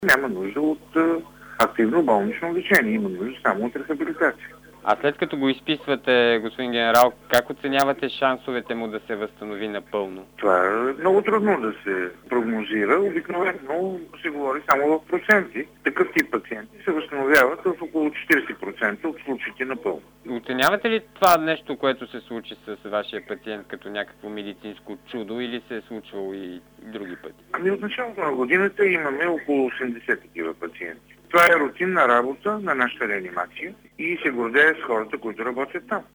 Няма нужда от активно болнично лечение, има нужда само от рехабилитация. А след като го изписвате, господин генерал, как оценявате шансовете му да се възстанови напълно? Това е много трудно да се прогнозира. Обикновено се говори само в проценти. Такъв тип пациенти се възстановяват в около 40% от случаите напълно. Оценявате ли това нещо, което се случи с вашия пациент като някакво медицинско чудо или се е случвало и други пъти? Ами от началото на годината имаме около 80 такива пациенти. Това е рутинна работа на нашата реанимация и се гордее с хората, които работят там.